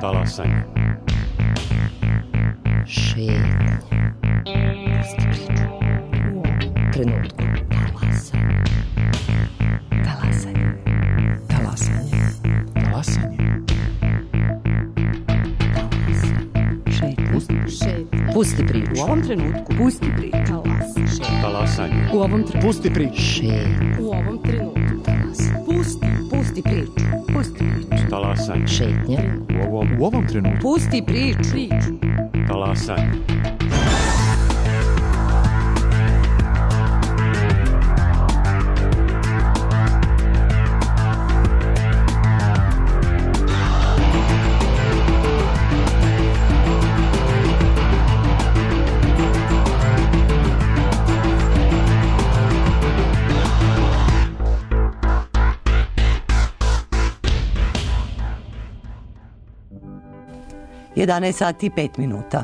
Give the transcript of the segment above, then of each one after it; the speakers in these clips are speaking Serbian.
Talasanje. Šetnja. Pusti priču. U ovom trenutku. Talasanje. Talasanje. Talasanje. Talasanje. Šetnja. Pusti priču. U ovom trenutku. Pusti priču. Talasanje. U ovom trenutku. Pusti priču. Šetnja. U ovom trenutku. Talasanje. Pusti priču. Pusti priču. Talasanje. Šetnja. U ovom trenutku. Pusti priču. Talasanje. Jedanaest sati i 5 minuta.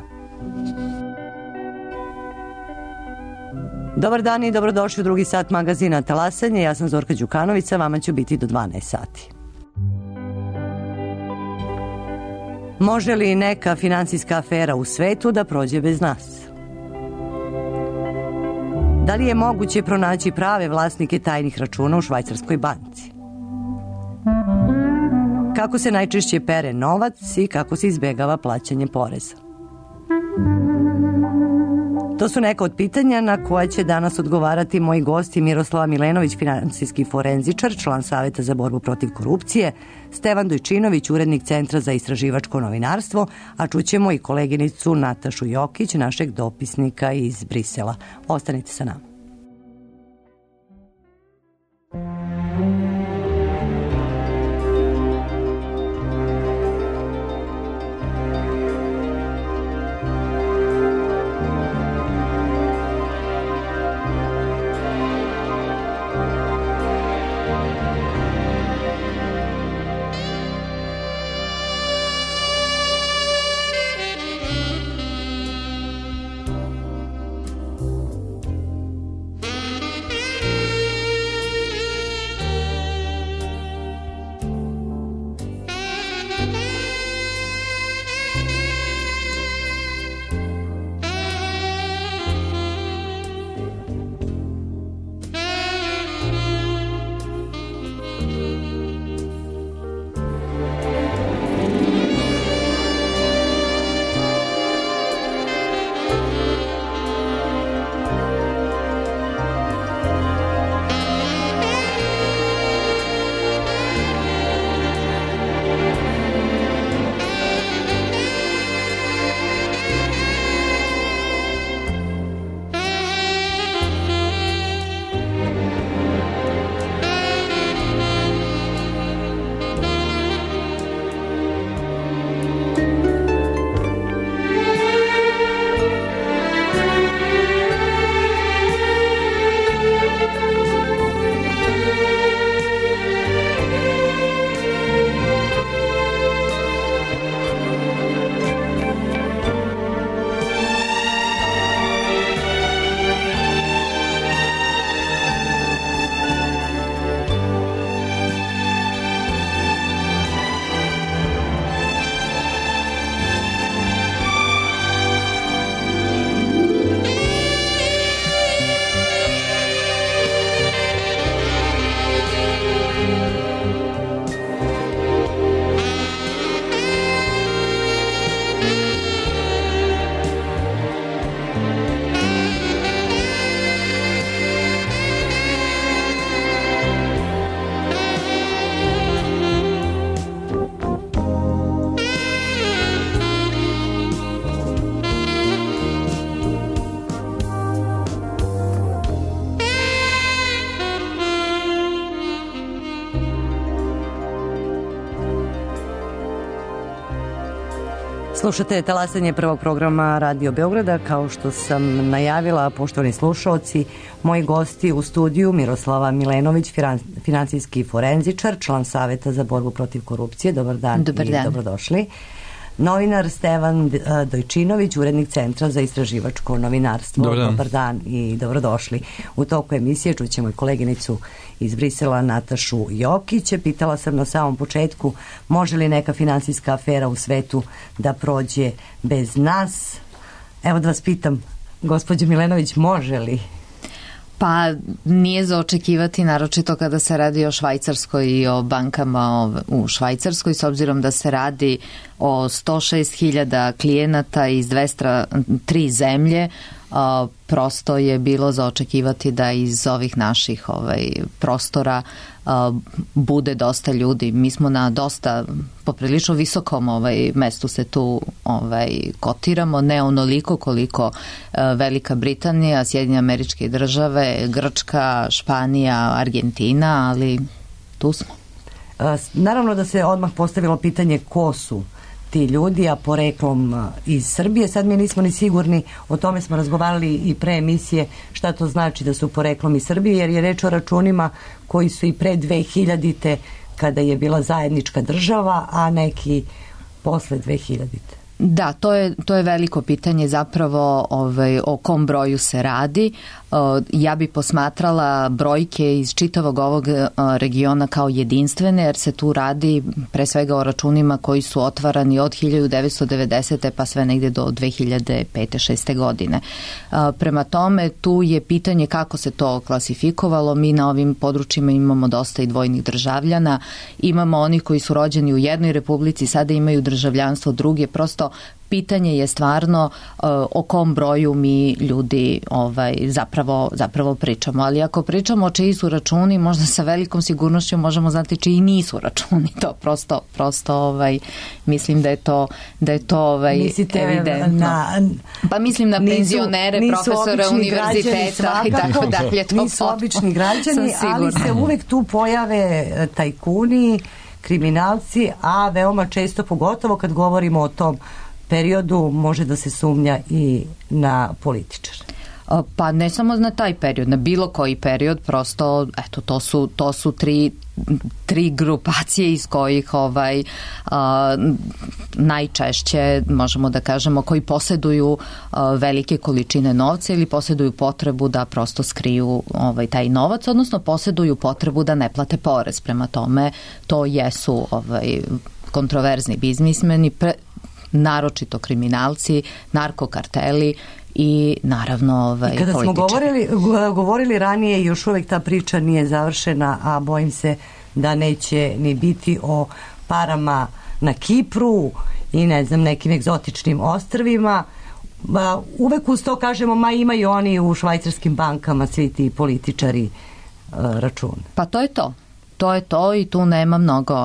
Dobar dan i dobrodošli u drugi sat magazina Talasanje. Ja sam Zorka Đukanović, vama ću biti do 12 sati. Može li neka finansijska afera u svetu da prođe bez nas? Da li je moguće pronaći prave vlasnike tajnih računa u švajcarskoj banci? Kako se najčešće pere novac i kako se izbegava plaćanje poreza? To su neka od pitanja na koja će danas odgovarati moji gosti Miroslava Milenović, finansijski forenzičar, član Saveta za borbu protiv korupcije, Stevan Dojčinović, urednik Centra za istraživačko novinarstvo, a čućemo i koleginicu Natašu Jokić, našeg dopisnika iz Brisela. Ostanite sa nama. Slušate Talasanje, prvog programa Radio Beograda. Kao što sam najavila, poštovani slušaoci, moji gosti u studiju Miroslava Milenović, finansijski forenzičar, član Saveta za borbu protiv korupcije. Dobar dan i dobrodošli. novinar Stevan Dojčinović, urednik Centra za istraživačko novinarstvo. Dobar dan i dobrodošli. U toku emisije čućemo i koleginicu iz Brisela Natašu Jokića. Pitala sam na samom početku može li neka finansijska afera u svetu da prođe bez nas. Evo da vas pitam, gospođo Milenović, može li? Pa nije za očekivati, naročito kada se radi o Švajcarskoj i o bankama u Švajcarskoj, s obzirom da se radi o 106.000 klijenata iz 203 zemlje. Prosto je bilo za očekivati da iz ovih naših prostora bude dosta ljudi. Mi smo na dosta poprilično visokom mestu se tu kotiramo, ne onoliko koliko Velika Britanija, Sjedinjene Američke Države, Grčka, Španija, Argentina, ali tu smo. Naravno da se odmah postavilo pitanje ko su ti ljudi, a poreklom iz Srbije. Sad mi nismo ni sigurni, o tome smo razgovarali i pre emisije, šta to znači da su poreklom iz Srbije, jer je reč o računima koji su i pre 2000-te kada je bila zajednička država, a neki posle 2000-te. Da, to je veliko pitanje zapravo o kom broju se radi. Ja bi posmatrala brojke iz čitavog ovog regiona kao jedinstvene, jer se tu radi pre svega o računima koji su otvarani od 1990. pa sve negde do 2005. 6. godine. Prema tome, tu je pitanje kako se to klasifikovalo. Mi na ovim područjima imamo dosta i dvojnih državljana. Imamo onih koji su rođeni u jednoj republici, sada imaju državljanstvo druge. Prosto pitanje je stvarno o kom broju mi ljudi zapravo pričamo. Ali ako pričamo o čiji su računi, možda sa velikom sigurnošću možemo znati čiji nisu računi. To prosto mislim da je to evidentno. Pa mislim na penzionere, profesore univerziteta i tako dalje. Nisu obični građani, ali se uvek tu pojave tajkuni, kriminalci, a veoma često, pogotovo kad govorimo o tom periodu, može da se sumnja i na političare. Pa ne samo na taj period, na bilo koji period, prosto eto, to su tri grupacije iz kojih najčešće možemo da kažemo koji posjeduju velike količine novca ili posjeduju potrebu da prosto skriju taj novac, odnosno posjeduju potrebu da ne plate porez. Prema tome, to jesu kontroverzni biznismeni, naročito kriminalci, narkokarteli i naravno kada smo političari. govorili ranije, još uvek ta priča nije završena, a bojim se da neće ni biti o parama na Kipru i ne znam nekim egzotičnim ostrvima. Uvek uz to kažemo, imaju oni u švajcarskim bankama svi ti političari račun. Pa to je to. To je to i tu nema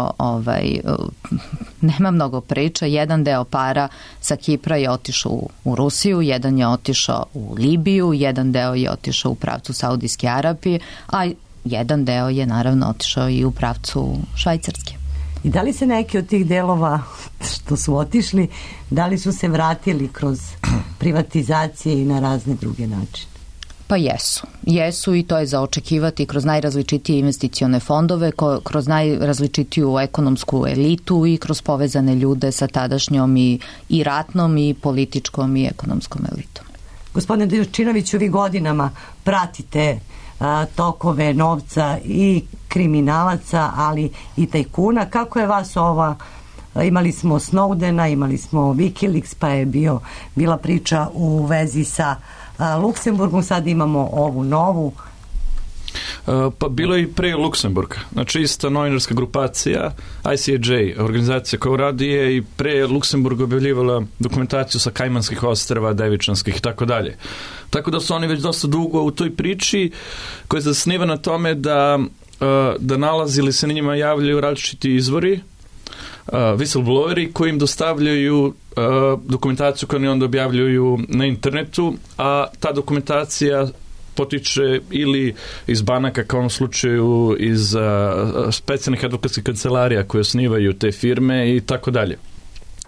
mnogo priča. Jedan deo para sa Kipra je otišao u Rusiju, jedan je otišao u Libiju, jedan deo je otišao u pravcu Saudijske Arabije, a jedan deo je naravno otišao i u pravcu Švajcarske. I da li se neki od tih delova što su otišli, da li su se vratili kroz privatizacije i na razne druge načine? Pa jesu i to je za očekivati kroz najrazličitije investicione fondove, kroz najrazličitiju ekonomsku elitu i kroz povezane ljude sa tadašnjom i ratnom i političkom i ekonomskom elitom. Gospodine Dojčinoviću, vi godinama pratite tokove novca i kriminalaca, ali i tajkuna. Kako je vas imali smo Snowdena, imali smo Wikileaks, pa je bila priča u vezi sa Luksemburgom, sad imamo ovu novu. Pa bilo je i pre Luksemburga. Znači ista novinarska grupacija ICAJ, organizacija koja radi, je i pre Luksemburga objavljivala dokumentaciju sa Kajmanskih ostrva, Devičanskih i tako dalje. Tako da su oni već dosta dugo u toj priči koja se zasniva na tome da nalazili se na njima javljaju različiti izvori, whistlebloweri koji im dostavljaju dokumentaciju koju oni onda objavljuju na internetu, a ta dokumentacija potiče ili iz banaka, kao u ovom slučaju iz specijalnih advokatskih kancelarija koje osnivaju te firme i tako dalje.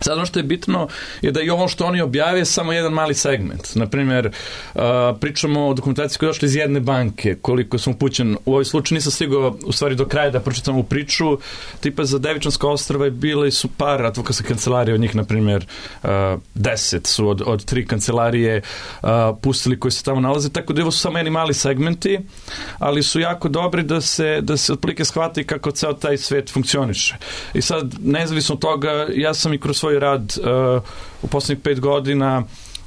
Sad ono što je bitno je da i ovo što oni objave samo jedan mali segment. Naprimjer, pričamo o dokumentaciji koja je došla iz jedne banke, koliko sam upućen. U ovoj slučaju nisam stigao u stvari do kraja da pročitam u priču. Tipa za Devičanska ostrva bile su par advokatskih kancelarija, od njih, naprimjer, 10 su od 3 kancelarije pustili koji se tamo nalaze, tako da ovo su samo jedni mali segmenti, ali su jako dobri da se otprilike shvati kako ceo taj svet funkcioniše. I sad, nezavisno od toga, ja sam i kroz svoj rad u poslednjih 5 godina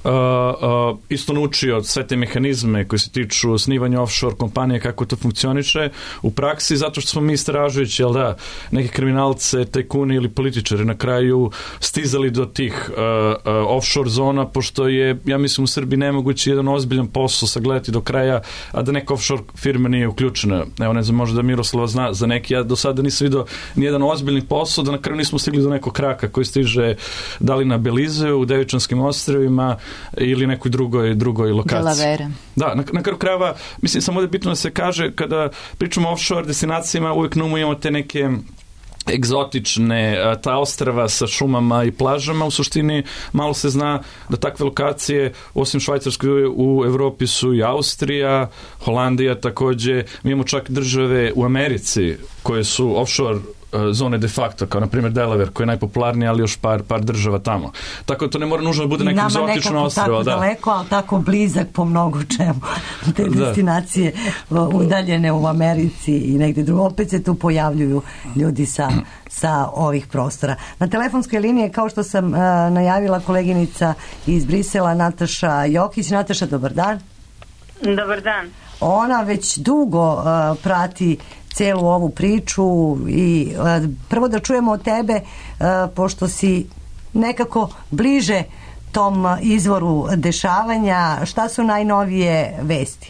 isto naučio sve te mehanizme koji se tiču osnivanja offshore kompanije, kako to funkcioniše u praksi, zato što smo mi istražujući, jel da, neke kriminalce, tajkuni ili političari na kraju stizali do tih offshore zona, pošto je, ja mislim, u Srbiji nemoguće jedan ozbiljan posao sagledati do kraja, a da neka offshore firma nije uključena. Evo, ne znam, možda da Miroslava zna za neki, ja do sada nisam vidio nijedan ozbiljni posao, da na kraju nismo stigli do nekog kraka koji stiže da li na Belizeu, u Devičanskim ostrvima ili nekoj drugoj lokaciji. Delavere. Da, na kraju krajeva, mislim, samo da je bitno da se kaže, kada pričamo o offshore destinacijama, uvijek na umu imamo te neke egzotične, ta ostrva sa šumama i plažama. U suštini malo se zna da takve lokacije, osim Švajcarske, u Evropi su i Austrija, Holandija takođe. Mi imamo čak države u Americi koje su offshore zone de facto, kao na primjer Delaware, koji je najpopularniji, ali još par država tamo. Tako da to ne mora nužno da bude neko egzotično ostrvo. Tako daleko, ali tako blizak po mnogo čemu. Te destinacije udaljene u Americi i negde drugo. Opet se tu pojavljuju ljudi sa ovih prostora. Na telefonskoj liniji, kao što sam najavila, koleginica iz Brisela, Nataša Jokić. Nataša, dobar dan. Dobar dan. Ona već dugo prati celu ovu priču i prvo da čujemo od tebe, pošto si nekako bliže tom izvoru dešavanja, šta su najnovije vesti?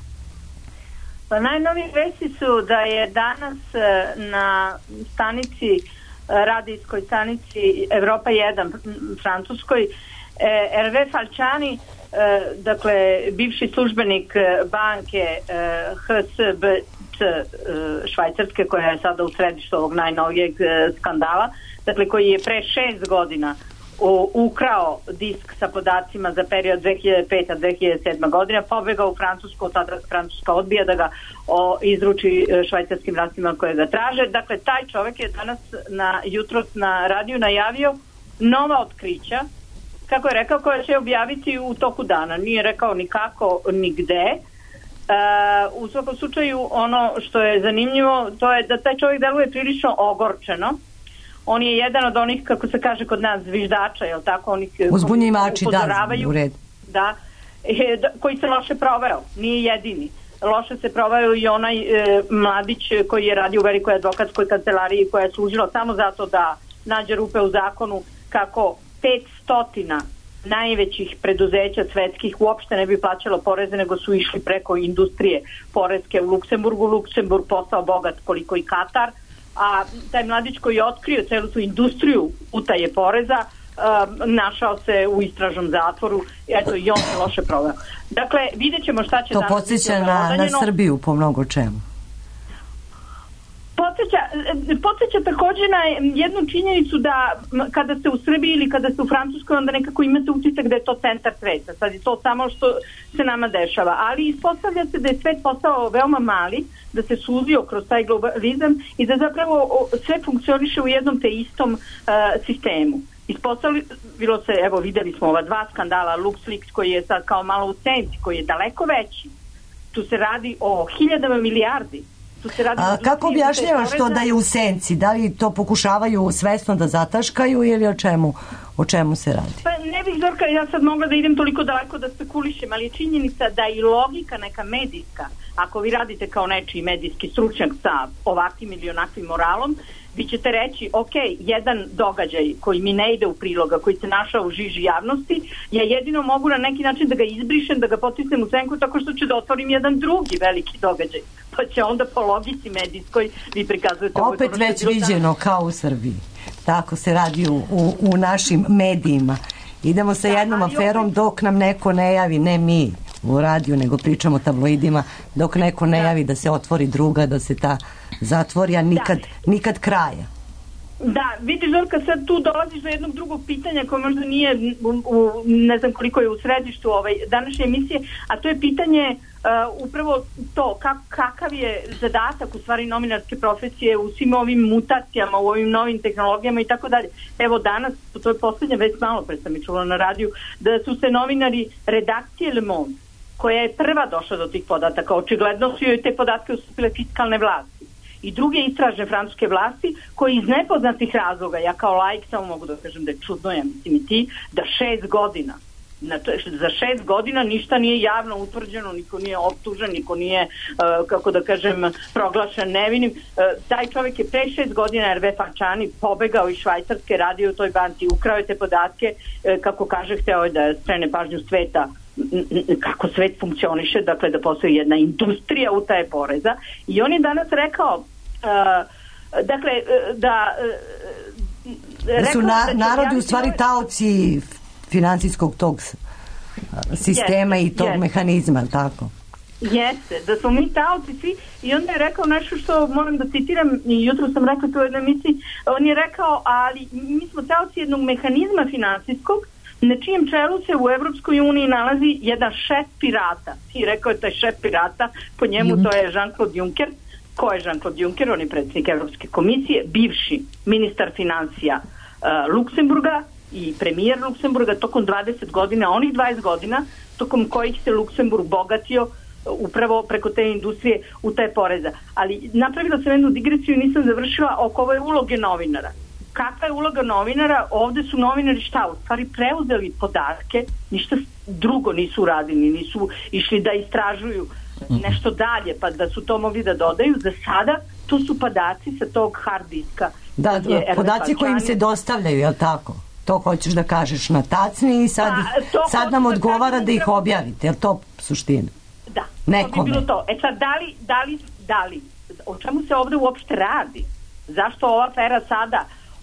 Pa najnovije vesti su da je danas na stanici, radijskoj stanici Evropa 1 francuskoj, Hervé Falciani, dakle bivši službenik banke HSBC Švajcarske, koja je sada u središtu ovog najnovijeg skandala, dakle koji je pre 6 godina ukrao disk sa podacima za period 2005-2007 godina, pobegao u Francusku, tada Francuska odbija da ga izruči švajcarskim vlastima koje ga traže. Dakle, taj čovjek je danas jutros na radiju najavio nova otkrića, kako je rekao, koja će objaviti u toku dana. Nije rekao ni kako, ni gde. U svakom slučaju, ono što je zanimljivo, to je da taj čovjek deluje prilično ogorčeno. On je jedan od onih, kako se kaže kod nas, zviždača, jel tako? Onih uzbunjivači, u redu. Da, koji se loše proveo. Nije jedini. Loše se proveo i onaj mladić koji je radio u velikoj advokatskoj kancelariji, koja je služila samo zato da nađe rupe u zakonu, kako 500 najvećih preduzeća svetskih uopšte ne bi plaćalo poreze, nego su išli preko industrije poreske u Luksemburgu. Luksemburg postao bogat koliko i Katar, a taj mladić koji je otkrio celu tu industriju utaje poreza našao se u istražnom zatvoru, eto, i on se loše proveo. Dakle, vidjet ćemo šta će danas. To podsjeća na Srbiju po mnogo čemu. Podsjeća također na jednu činjenicu da kada ste u Srbiji ili kada ste u Francuskoj, onda nekako imate utisak da je to centar sveta. Sad je to samo što se nama dešava. Ali ispostavlja se da je svet postao veoma mali, da se suzio kroz taj globalizam i da zapravo sve funkcioniše u jednom te istom sistemu. Ispostavilo se, evo videli smo ova 2 skandala, LuxLeaks koji je sad kao malo u senci, koji je daleko veći. Tu se radi o hiljadama milijardi. Kako objašnjavaš to da je u senci? Da li to pokušavaju svesno da zataškaju ili o čemu se radi? Pa ne bih, Zorka, ja sad mogla da idem toliko daleko da spekulišem, ali je činjenica da i logika neka medijska, ako vi radite kao nečiji medijski stručnjak sa ovakvim ili onakvim moralom, vi ćete reći, ok, jedan događaj koji mi ne ide u priloga, koji se našao u žiži javnosti, ja jedino mogu na neki način da ga izbrišem, da ga potisnem u senku tako što ću da otvorim jedan drugi veliki događaj. Pa će onda po logici medijskoj vi prikazujete... Opet već viđeno kao u Srbiji. Tako se radi u našim medijima. Idemo sa jednom aferom dok nam neko ne javi, ne mi u radiju, nego pričamo o tabloidima, dok neko ne javi da se otvori druga, da se ta zatvori, a nikad kraja. Da, vidiš Zorka, sad tu dolaziš do jednog drugog pitanja koje možda nije, ne znam koliko je u središtu današnje emisije, a to je pitanje upravo to, kakav je zadatak u stvari novinarske profesije u svim ovim mutacijama, u ovim novim tehnologijama i tako dalje. Evo danas, to je poslednja već malo pre sam i čula na radiju, da su se novinari redakcije Le Monde, koja je prva došla do tih podataka, očigledno su joj te podatke ustupile fiskalne vlasti i druge istražne francuske vlasti koji iz nepoznatih razloga, ja kao laik samo mogu da kažem da je čudno, ja mislim i ti, da 6 godina, za 6 godina ništa nije javno utvrđeno, niko nije optužen, niko nije, kako da kažem, proglašen nevinim. Taj čovjek je pre 6 godina, Hervé Falciani, pobegao iz Švajcarske, radio u toj banci, ukrao je te podatke, kako kaže, hteo je da skrene pažnju sveta kako svet funkcioniše, dakle da postoji jedna industrija utaje poreza, i on je danas rekao dakle da su narodi u stvari taoci finansijskog tog sistema i tog mehanizma, tako? Jeste, da smo mi taoci svi, i onda je rekao nešto što moram da citiram, i jutro sam rekla to u jednoj emisiji, on je rekao, ali mi smo taoci jednog mehanizma finansijskog na čijem čelu se u Evropskoj uniji nalazi jedan šef pirata. I rekao je taj šef pirata, po njemu to je Jean-Claude Juncker. Ko je Jean-Claude Juncker? On je predsjednik Evropske komisije, bivši ministar financija Luksemburga i premijer Luksemburga tokom 20 godina, onih 20 godina tokom kojih se Luksemburg bogatio upravo preko te industrije utaje poreza. Ali napravila sam jednu digresiju i nisam završila oko ove uloge novinara. Kakva je uloga novinara? Ovde su novinari šta? U stvari preuzeli podatke, ništa drugo nisu uradili, nisu išli da istražuju nešto dalje, pa da su to mogli da dodaju. Za sada to su podaci sa tog hard diska. Da, podaci koji im se dostavljaju, je li tako? To hoćeš da kažeš na tacni i sad nam odgovara da ih objavite, je li to suština? Da, nekome. To bi bilo to. E sad, da li, o čemu se ovde uopšte radi? Zašto ova afera sada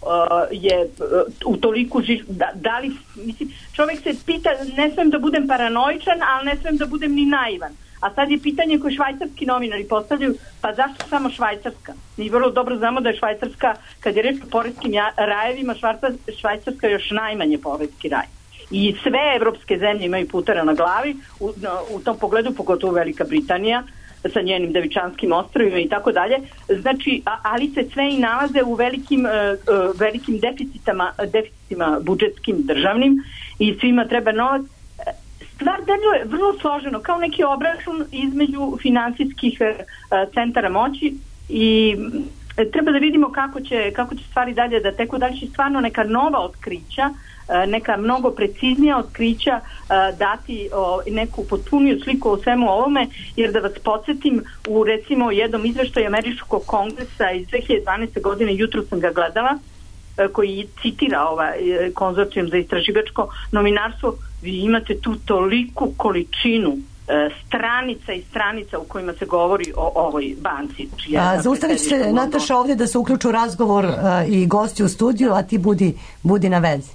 je u toliku da li, mislim, čovjek se pita, ne smem da budem paranoičan, ali ne smem da budem ni naivan. A sad je pitanje koje švajcarski novinari postavljaju, pa zašto samo Švajcarska? Mi vrlo dobro znamo da je Švajcarska, kad je reč o poreskim rajevima, Švajcarska je još najmanje poreski raj. I sve evropske zemlje imaju putera na glavi, u tom pogledu pogotovo Velika Britanija, sa njenim Devičanskim ostrvima i tako dalje. Znači, ali se sve i nalaze u velikim deficitima budžetskim, državnim, i svima treba novac. Stvar deluje vrlo složeno, kao neki obračun između finansijskih centara moći, i treba da vidimo kako će stvari dalje da teku, da li će stvarno neka nova otkrića, neka mnogo preciznija otkrića dati neku potpuniju sliku o svemu ovome, jer da vas podsjetim, u recimo jednom izveštaju Američkog kongresa iz 2012. godine, jutro sam ga gledala, koji citira konzorcijum za istraživačko novinarstvo, vi imate tu toliku količinu stranica i stranica u kojima se govori o ovoj banci. Zaustavit će se, Nataša, ovdje da se uključu razgovor i gosti u studiju, a ti budi na vezi.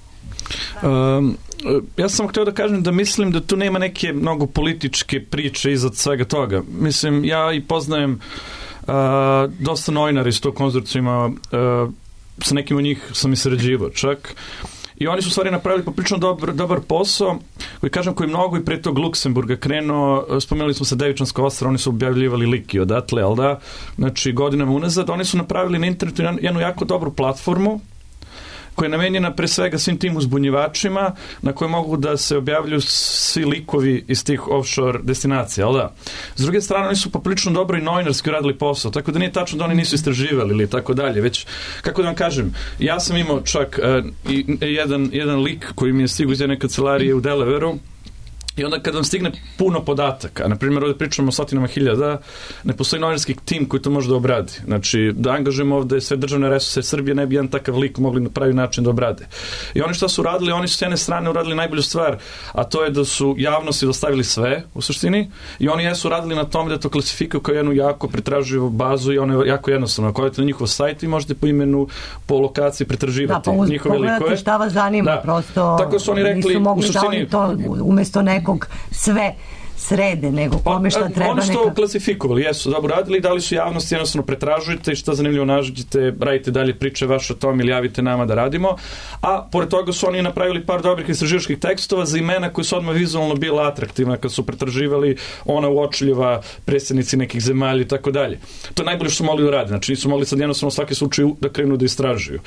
Ja sam htio da kažem da mislim da tu nema neke mnogo političke priče iza svega toga. Mislim, ja i poznajem dosta novinara iz tog konzorcijuma, sa nekim od njih sam i sarađivao čak, i oni su u stvari napravili poprilično dobar posao, koji mnogo i pre tog Luksemburga krenuo. Spomenuli smo se Devičansko ostrvo, oni su objavljivali liki odatle, ali da, znači godinama unazad, oni su napravili na internetu jednu jako dobru platformu koja je namenjena pre svega svim tim uzbunjivačima, na koje mogu da se objavljuju svi likovi iz tih offshore destinacija, ali da. S druge strane, oni su poprilično dobro i novinarski uradili posao, tako da nije tačno da oni nisu istraživali ili tako dalje, već, kako da vam kažem, ja sam imao čak jedan lik koji mi je stigao iz jedne kancelarije u Delawareu, i onda kad vam stigne puno podataka, na primjer ovdje pričamo o stotinama hiljada, ne postoji novinarski tim koji to može da obradi. Znači, da angažujemo ovdje sve državne resurse Srbije, ne bi jedan takav lik mogli na pravi način da obrade. I oni što su uradili, oni su s jedne strane uradili najbolju stvar, a to je da su javnosti dostavili sve, u suštini, i oni jesu radili na tome da to klasifikuju kao jednu jako pretraživu bazu, i ono je jako jednostavno. Ako odete na njihov sajt, vi možete po imenu, po lokaciji pretraživati njihove likove. Šta vas zanima, prosto tako su oni rekli, nisu mogli da oni to umjesto nekog srede, nego kome šta treba Oni što klasifikovali, jesu dobro radili, dali su javnosti, jednostavno pretražujte i šta zanimljivo nađete, radite dalje priče vaše o tom ili javite nama da radimo, a pored toga su oni napravili par dobrih istraživačkih tekstova za imena koji su odmah vizualno bila atraktivna kad su pretraživali ona uočljiva predsjednici nekih zemalja i tako dalje. To je najbolje što su mogli da rade, znači nisu mogli sad jednostavno svaki slučaj da krenu da istražuju.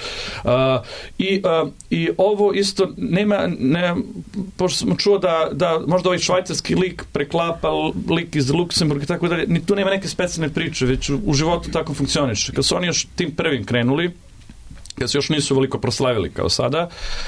I ovo isto pošto sam čuo da možda ovaj švajcarski lik preklapa lik iz Luksemburga i tako dalje, ni tu nema neke specijalne priče, već u životu tako funkcioniše. Kad su oni još tim prvim krenuli, kad se još nisu veliko proslavili kao sada,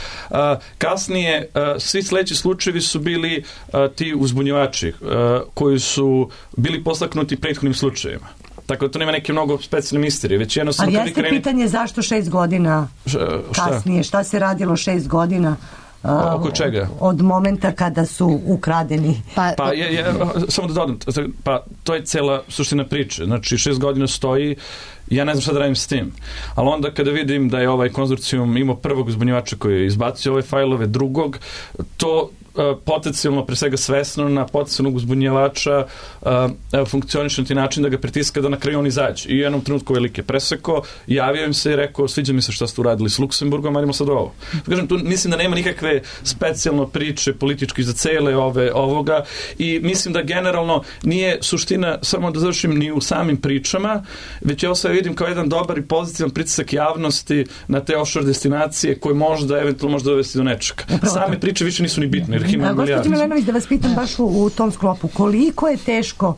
kasnije svi sledeći slučajevi su bili ti uzbunjivači koji su bili postaknuti prethodnim slučajevima. Tako da to nema neke mnogo specijalne misterije, već jednostavno... Ali jeste pitanje zašto 6 godina kasnije? Šta se radilo 6 godina? Oko čega? Od momenta kada su ukradeni. Samo da dodam, to je cela suština priče. Znači, 6 godina stoji, ja ne znam šta da radim s tim. Ali onda kada vidim da je ovaj konzorcijum imao prvog uzbunjivača koji je izbacio ove fajlove, drugog, to potencijalno, pre svega svesno, na potencijalnog uzbunjivača funkcioniše na ti način da ga pritiska da na kraju on izađe. I u jednom trenutku velike preseko, javio im se i rekao, sviđa mi se šta ste uradili s Luksemburgom, radimo sad ovo. Kažem, tu mislim da nema nikakve specijalno priče politički za cele ovoga i mislim da generalno nije suština, samo da završim, ni u samim pričama, već ja sve vidim kao jedan dobar i pozitivan pritisak javnosti na te offshore destinacije koje možda, eventualno možda dovesti do nečega. Same priče više nisu ni bitne. Gospođo Milenović, da vas pitam baš u tom sklopu, koliko je teško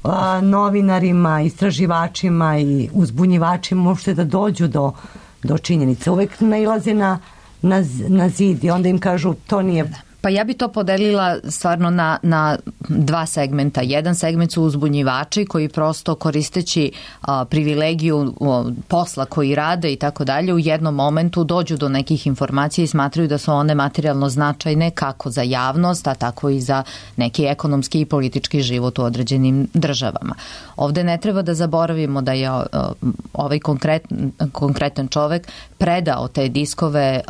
novinarima, istraživačima i uzbunjivačima uopšte da dođu do činjenice? Uvek nailaze na zid i onda im kažu to nije... Pa ja bi to podelila stvarno na dva segmenta. Jedan segment su uzbunjivači koji prosto koristeći privilegiju posla koji rade i tako dalje u jednom momentu dođu do nekih informacija i smatraju da su one materijalno značajne kako za javnost, a tako i za neki ekonomski i politički život u određenim državama. Ovde ne treba da zaboravimo da je ovaj konkretan čovek predao te diskove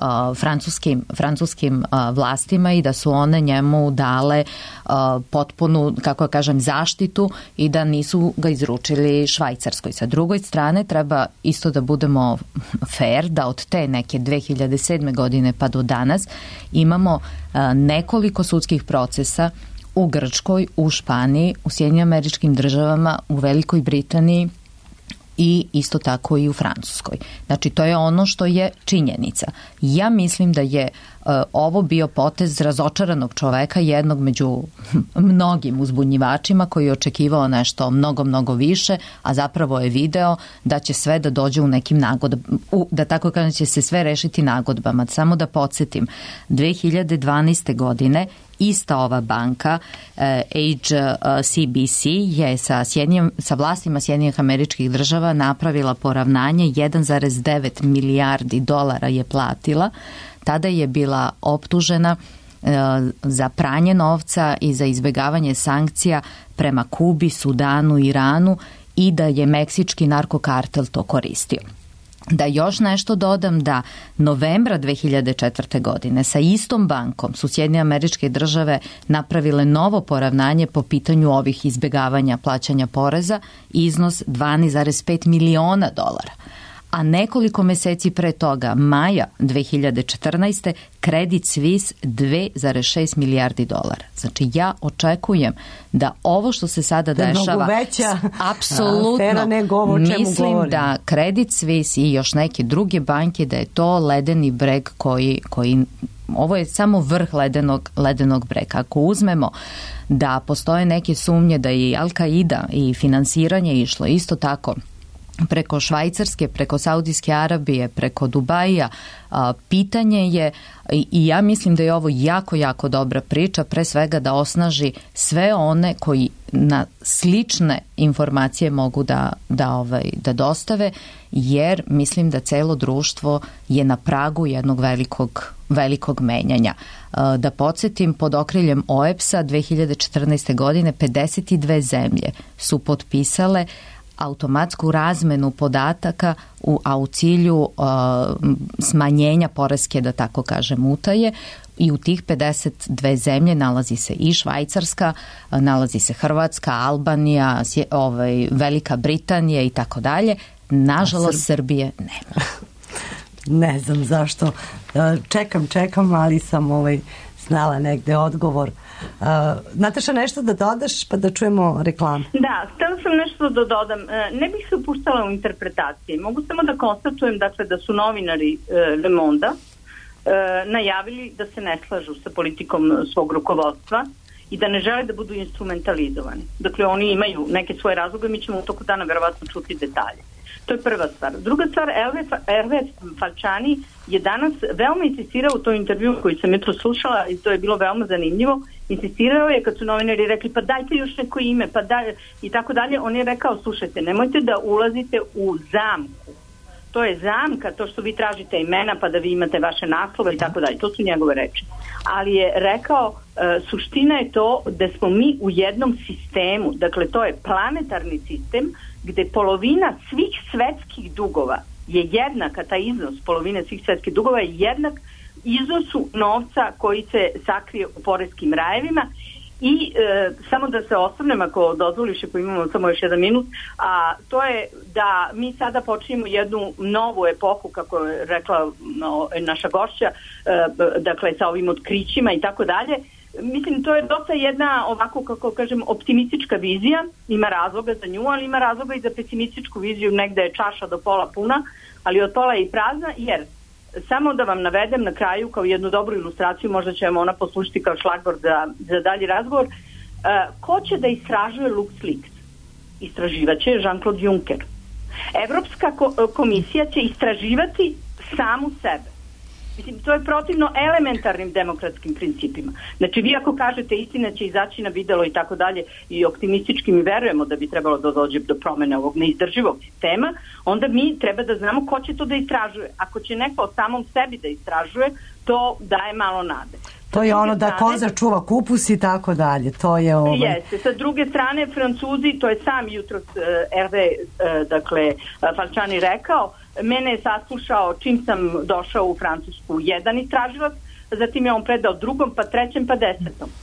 francuskim vlastima i da su one njemu dale potpunu, kako ja kažem, zaštitu i da nisu ga izručili Švajcarskoj. Sa drugoj strane treba isto da budemo fair, da od te neke 2007. godine pa do danas imamo nekoliko sudskih procesa u Grčkoj, u Španiji, u Sjedinjenim Američkim Državama, u Velikoj Britaniji i isto tako i u Francuskoj. Znači, to je ono što je činjenica. Ja mislim da je ovo bio potez razočaranog čoveka, jednog među mnogim uzbunjivačima koji je očekivao nešto mnogo više, a zapravo je video da će sve da dođe u nekim nagodbama, da tako kažem, će se sve rešiti nagodbama. Samo da podsjetim, 2012. godine ista ova banka, HSBC, je sa vlastima Sjedinjenih Američkih Država napravila poravnanje, 1,9 milijardi dolara je platila. Tada je bila optužena za pranje novca i za izbegavanje sankcija prema Kubi, Sudanu, Iranu i da je meksički narkokartel to koristio. Da još nešto dodam, da novembra 2004. godine sa istom bankom su Sjedinjene Američke Države napravile novo poravnanje po pitanju ovih izbegavanja plaćanja poreza, iznos 12,5 miliona dolara. A nekoliko meseci pre toga, maja 2014. Credit Suisse 2,6 milijardi dolara. Znači, ja očekujem da ovo što se sada dešava, apsolutno, mislim da Credit Suisse i još neke druge banke, da je to ledeni breg koji ovo je samo vrh ledenog brega. Ako uzmemo da postoje neke sumnje da je Al-Qaida i finansiranje išlo isto tako preko Švajcarske, preko Saudijske Arabije, preko Dubaija, pitanje je, i ja mislim da je ovo jako dobra priča, pre svega da osnaži sve one koji na slične informacije mogu da dostave, jer mislim da celo društvo je na pragu jednog velikog menjanja. Da podsjetim, pod okriljem OEBS-a 2014. godine 52 zemlje su potpisale automatsku razmenu podataka, a u cilju smanjenja poreske, da tako kažem, utaje, I u tih 52 zemlje nalazi se i Švajcarska, nalazi se Hrvatska, Albanija, Velika Britanija i tako dalje. Nažalost, Srbije nema. Ne znam zašto. Čekam, ali sam znala negde odgovor. Nataša, nešto da dodaš pa da čujemo reklamu? Da, htjela sam nešto da dodam. Ne bih se upuštala u interpretacije. Mogu samo da konstatujem dakle, da su novinari Le Monde najavili da se ne slažu sa politikom svog rukovodstva i da ne žele da budu instrumentalizovani. Dakle, oni imaju neke svoje razloge, mi ćemo u toku dana verovatno čuti detalje. To je prva stvar. Druga stvar, Hervé Falciani je danas veoma insistirao u tom intervju koji sam jutro slušala i to je bilo veoma zanimljivo. Insistirao je kad su novinari rekli pa dajte još neko ime pa daj, i tako dalje. On je rekao slušajte, nemojte da ulazite u zamku. To je zamka, to što vi tražite imena pa da vi imate vaše naslove i tako dalje. To su njegove reči. Ali je rekao suština je to da smo mi u jednom sistemu, dakle to je planetarni sistem gde polovina svih svetskih dugova je jednaka, taj iznos polovine svih svetskih dugova je jednak iznosu novca koji se sakrije u poreskim rajevima i samo da se osvrnem ako dozvoliš, ako imamo samo još jedan minut, a to je da mi sada počinjemo jednu novu epohu, kako je rekla naša gošća, dakle sa ovim otkrićima i tako dalje. Mislim, to je dosta jedna ovako, kako kažem, optimistička vizija, ima razloga za nju, ali ima razloga i za pesimističku viziju, negde je čaša do pola puna, ali od pola je i prazna, jer samo da vam navedem na kraju kao jednu dobru ilustraciju, možda će vam ona poslušati kao šlagvord za dalji razgovor, ko će da istražuje LuxLeaks? Istraživaće Jean-Claude Juncker. Evropska komisija će istraživati samu sebe. Mislim, to je protivno elementarnim demokratskim principima. Znači, vi ako kažete istina će izaći na videlo i tako dalje i optimistički mi verujemo da bi trebalo da dođe do promene ovog neizdrživog sistema, onda mi treba da znamo ko će to da istražuje. Ako će neko o samom sebi da istražuje, to daje malo nade. To je ono da koza čuva kupus i tako dalje. To je Jeste. Sa druge strane, Francuzi, to je sam jutros Hervé, dakle, Falciani rekao, mene je saslušao čim sam došao u Francusku jedan istraživac, zatim je on predao drugom, pa trećem, pa 10.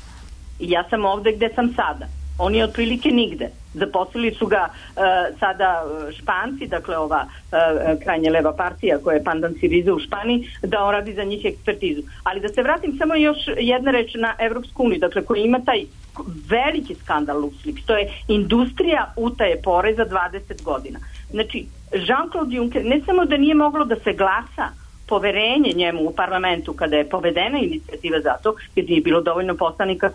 I ja sam ovde gde sam sada. On je otprilike nigde. Zaposlili su ga sada Španci, dakle ova krajnje leva partija koja je pandan Siriza u Španiji, da on radi za njih ekspertizu. Ali da se vratim samo još jedna reč na Evropsku uniju, dakle koji ima taj veliki skandal LuxLeaks. To je industrija utaje poreza 20 godina. Znači, Jean-Claude Juncker ne samo da nije moglo da se glasa poverenje njemu u parlamentu kada je povedena inicijativa za to, jer nije bilo dovoljno poslanika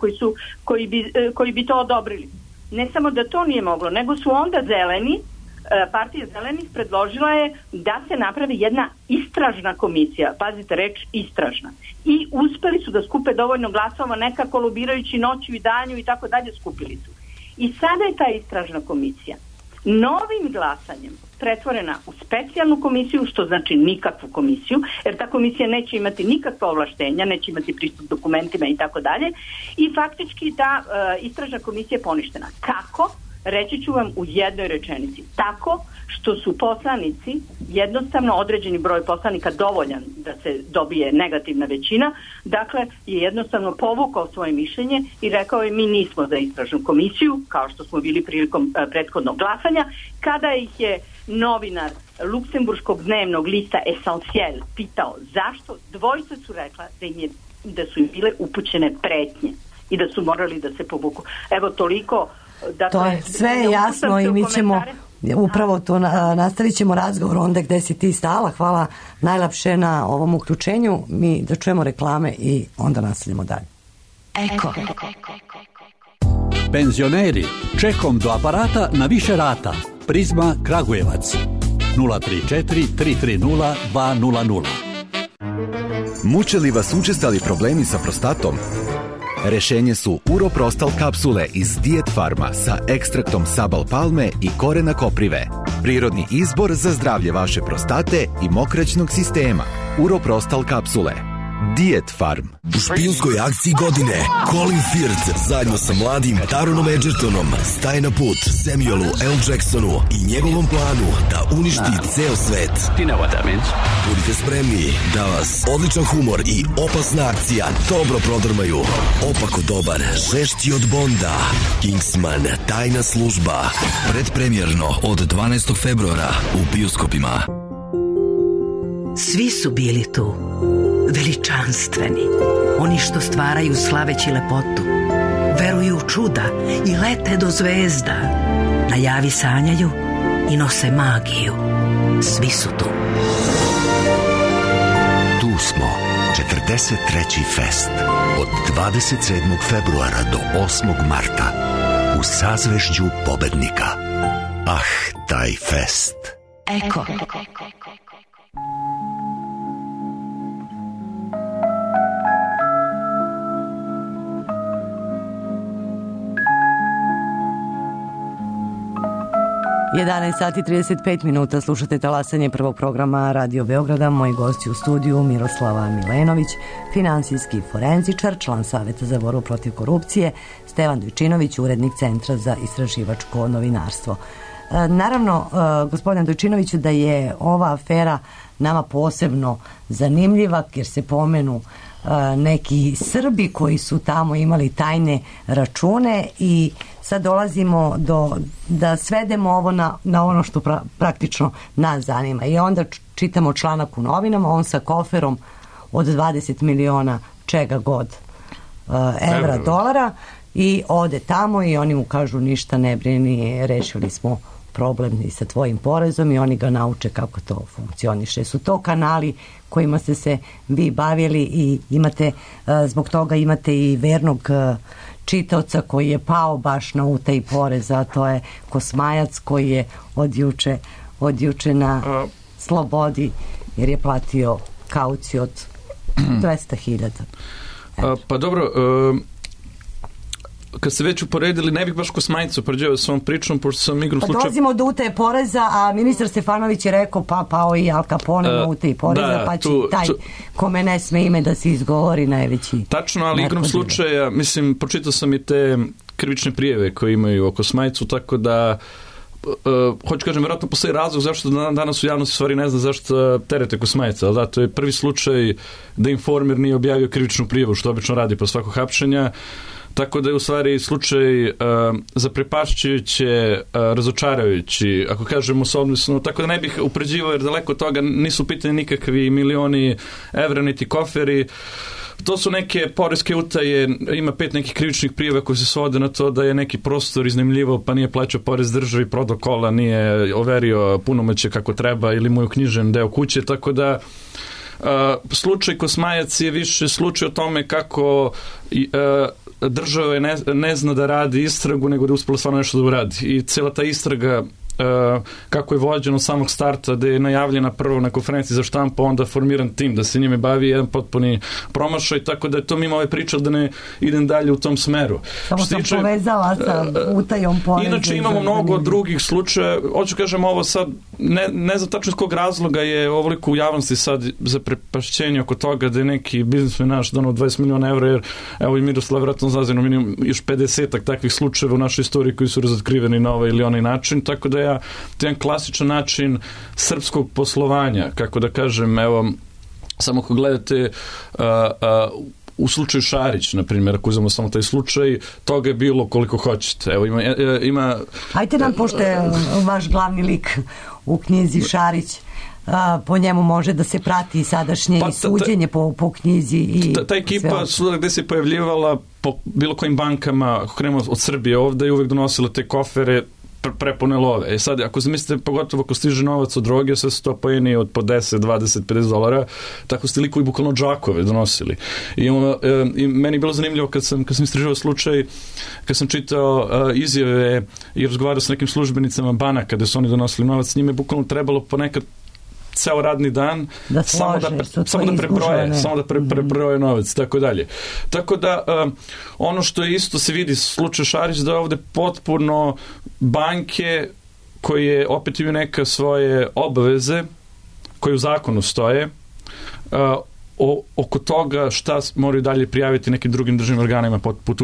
koji bi to odobrili. Ne samo da to nije moglo, nego su onda zeleni, partija zelenih predložila je da se napravi jedna istražna komisija, pazite reč istražna. I uspeli su da skupe dovoljno glasova, nekako lobirajući noću i danju i tako dalje, skupili su. I sada je ta istražna komisija novim glasanjem pretvorena u specijalnu komisiju, što znači nikakvu komisiju, jer ta komisija neće imati nikakva ovlaštenja, neće imati pristup dokumentima i tako dalje, i faktički ta istražna komisija je poništena. Kako? Reći ću vam u jednoj rečenici. Tako što su poslanici, jednostavno određeni broj poslanika dovoljan da se dobije negativna većina, dakle je jednostavno povukao svoje mišljenje i rekao je mi nismo za istražnu komisiju, kao što smo bili prilikom prethodnog glasanja, kada ih je novinar luksemburškog dnevnog lista Essentiel pitao zašto, dvojica su rekla da su im bile upućene pretnje i da su morali da se povuku. Evo toliko. Dakle, to je sve jasno i mi ćemo upravo to nastavit ćemo razgovor onda gde si ti stala. Hvala najlepše na ovom uključenju. Mi da čujemo reklame i onda nastavljamo dalje. Eko. Penzioneri, čekom do aparata na više rata. Prizma Kragujevac 034 330 200. Muče li vas učestali problemi sa prostatom? Rešenje su Uroprostal kapsule iz Diet Farma sa ekstraktom sabal palme i korena koprive. Prirodni izbor za zdravlje vaše prostate i mokraćnog sistema. Uroprostal kapsule. Diet Farm. U špijunskoj akciji godine Colin Firth zajedno sa mladim Taronom Edgertonom staje na put Samuelu L. Jacksonu i njegovom planu da uništi ceo svet. Budite spremni da vas odličan humor i opasna akcija dobro prodrmaju. Opako dobar, žešći od Bonda. Kingsman, tajna služba. Predpremjerno od 12. februara u bioskopima. Svi su bili tu, veličanstveni, oni što stvaraju slaveći lepotu, veruju u čuda i lete do zvezda, na javi sanjaju i nose magiju. Svi su tu. Tu smo, 43. fest, od 27. februara do 8. marta, u sazvežđu pobednika. Ah, taj fest. Eko. 11 sati 35 minuta, slušate talasanje prvog programa Radio Beograda. Moji gosti u studiju Miroslava Milenović, finansijski forenzičar, član Saveta za borbu protiv korupcije, Stevan Dojčinović, urednik Centra za istraživačko novinarstvo. Naravno, gospodine Dojčinoviću, da je ova afera nama posebno zanimljiva jer se pomenu neki Srbi koji su tamo imali tajne račune i sad dolazimo da svedemo ovo na ono što praktično nas zanima. I onda čitamo članak u novinama, on sa koferom od 20 miliona čega god evra, dolara, i ode tamo i oni mu kažu ništa ne brini, rešili smo problem i sa tvojim porezom, i oni ga nauče kako to funkcioniše. Su to kanali kojima ste se vi bavili i imate, zbog toga imate i vernog čitaoca koji je pao baš na utaji poreza, a to je Kosmajac koji je od juče na slobodi jer je platio kauciju od 200.000. Pa dobro, kad se već uporedili, ne bih baš Kosmajicu upoređivao s ovom pričom, pošto sam igrom slučaju... Dolazimo do utaje poreza, a ministar Stefanović je rekao pa pao i Al Capone na utaji poreza, pa će taj kome ne sme ime da se izgovori najveći. Tačno, ali igrom slučaja, mislim, pročitao sam i te krivične prijeve koje imaju o Kosmajicu, tako da hoću kažem, vjerojatno postoji razlog zašto danas u javnosti stvari ne zna zašto terete Kosmajica, ali da, to je prvi slučaj da Informer nije objavio krivičnu prijavu, što obično radi po svakog hapšenja. Tako da je u stvari slučaj zaprepašćujuće, razočaravajući, ako kažemo osobno, tako da ne bih upređivao jer daleko od toga nisu pitani nikakvi milioni evra niti koferi. To su neke poreske utaje, ima 5 nekih krivičnih prijava koji se svode na to da je neki prostor iznajmljivao pa nije plaćao porez državi, prodao kola, nije overio punomoćje kako treba ili mu je uknjižen deo kuće, tako da slučaj Kosmajac je više slučaj o tome kako država ne zna da radi istragu, nego da je uspela stvarno nešto da uradi. I cijela ta istraga kako je vođena od samog starta, da je najavljena prvo na konferenciji za štampu, onda formiran tim da se njime bavi, jedan potpuni promašaj, tako da je to mimo ove priče da ne idem dalje u tom smeru. Samo sam povezala sa utajom poreza. Inače imamo mnogo drugih slučaja, hoću kažem ovo sad, ne znam tačno iz kog razloga je ovoliko u javnosti sad za prepašćenje oko toga da je neki biznismen naš donao 20 miliona evra, jer evo i Miroslav vratno znazi na minimum još 50-ak takvih slučajeva u našoj istoriji koji su razotkriveni na ovaj ili onaj način, tako da to je jedan klasičan način srpskog poslovanja, kako da kažem, evo, samo ako gledate u slučaju Šarić, na primjer, ako uzmemo samo taj slučaj, toga je bilo koliko hoćete. Evo, ima... Hajte nam, pošto je vaš glavni lik u knjizi Šarić, po njemu može da se prati sadašnje i suđenje po knjizi. I ta ekipa svuda gde se pojavljivala po bilo kojim bankama, ako krenemo od Srbije ovde, i uvek donosila te kofere prepune love. Sad, ako zamislite, pogotovo ako stiže novac od droge, sve su to pojeni od po 10, 20, 50 dolara, tako ste likovi bukvalno džakove donosili. I meni je bilo zanimljivo kad sam istraživao slučaj, kad sam čitao izjave i razgovarao sa nekim službenicama banaka kada su oni donosili novac, s njime je bukvalno trebalo ponekad ceo radni dan samo da prebroje novac, tako dalje. Tako da ono što je isto se vidi slučaj Šarić, da je ovde potpuno banke koje opet imaju neke svoje obaveze koje u zakonu stoje, oko toga šta moraju dalje prijaviti nekim drugim državnim organima poput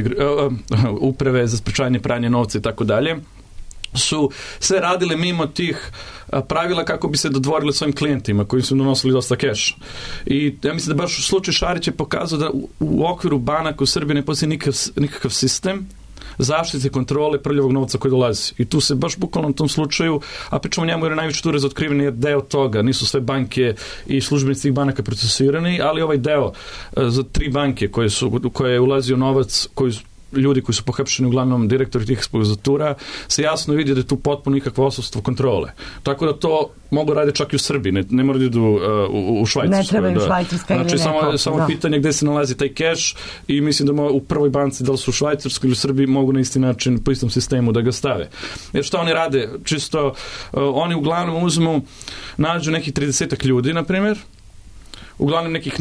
uprave za sprečavanje pranja novca i tako dalje, su sve radile mimo tih pravila kako bi se dodvorili svojim klijentima koji su donosili dosta keša. I ja mislim da baš slučaj Šarić je pokazao da u okviru banaka u Srbiji ne postoji nikakav sistem zaštite kontrole prljavog novca koji dolazi. I tu se baš bukvalno u tom slučaju, a pričamo njemu jer je najveći tu razotkriveni deo toga. Nisu sve banke i službenici tih banaka procesirani, ali ovaj deo za 3 banke koje je ulazio novac, ljudi koji su pohapšeni, uglavnom direktori tih ekspozitura, se jasno vidi da je tu potpuno nikakvo odsustvo kontrole. Tako da to mogu raditi čak i u Srbiji, ne moraju da idu u Švajcarsku. Ne trebaju Švajcarska ili neko. Samo pitanje gde se nalazi taj keš i mislim da u prvoj banci, da li su u Švajcarskoj ili u Srbiji, mogu na isti način, po istom sistemu da ga stave. Jer šta oni rade? Čisto, oni uglavnom uzmu, nađu nekih 30 ljudi, na primjer, uglavnom nekih